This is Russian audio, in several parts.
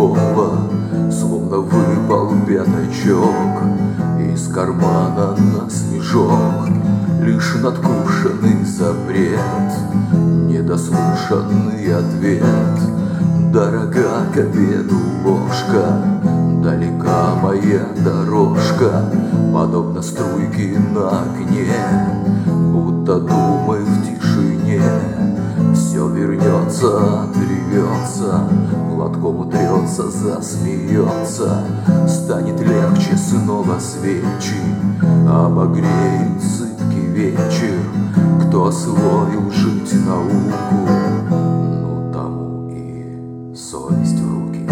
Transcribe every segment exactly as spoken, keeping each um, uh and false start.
другого, словно выпал пятачок из кармана на снежок. Лишь надкушенный запрет, недослушанный ответ. Дорога к обеду ложка, далека моя дорожка, подобно струйке на окне, будто думай в тишине. Все вернется, отревется, глотком утрется, засмеется. Станет легче снова свечи, обогреют зыбкий вечер. Кто освоил жить науку, ну тому и совесть в руки.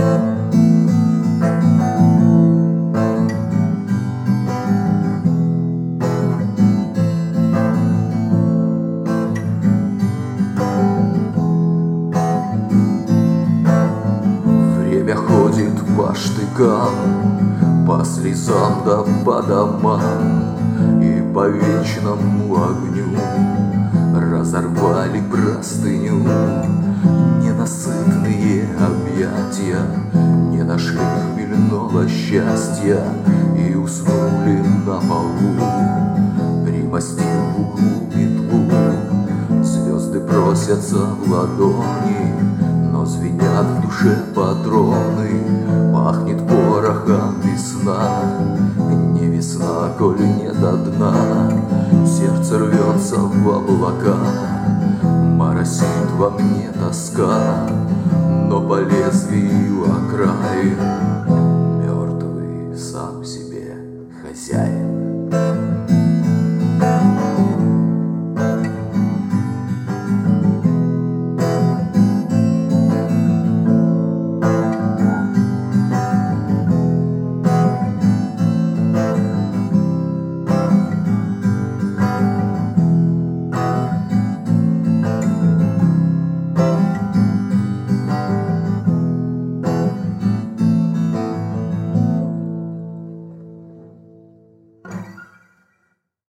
Время ходит по штыкам, по слезам да по домам, и по вечному огню разорвали простыню. Ненасытные объятия не нашли хмельного счастья и уснули на полу, примостив в углу метлу. Звезды просятся в ладони, но звенят в душе патроны. Пахнет порохом весна, не весна, коль не до дна. Сердце рвется в облака, моросит во мне тоска, но по лезвию окраин мертвый сам себе хозяин.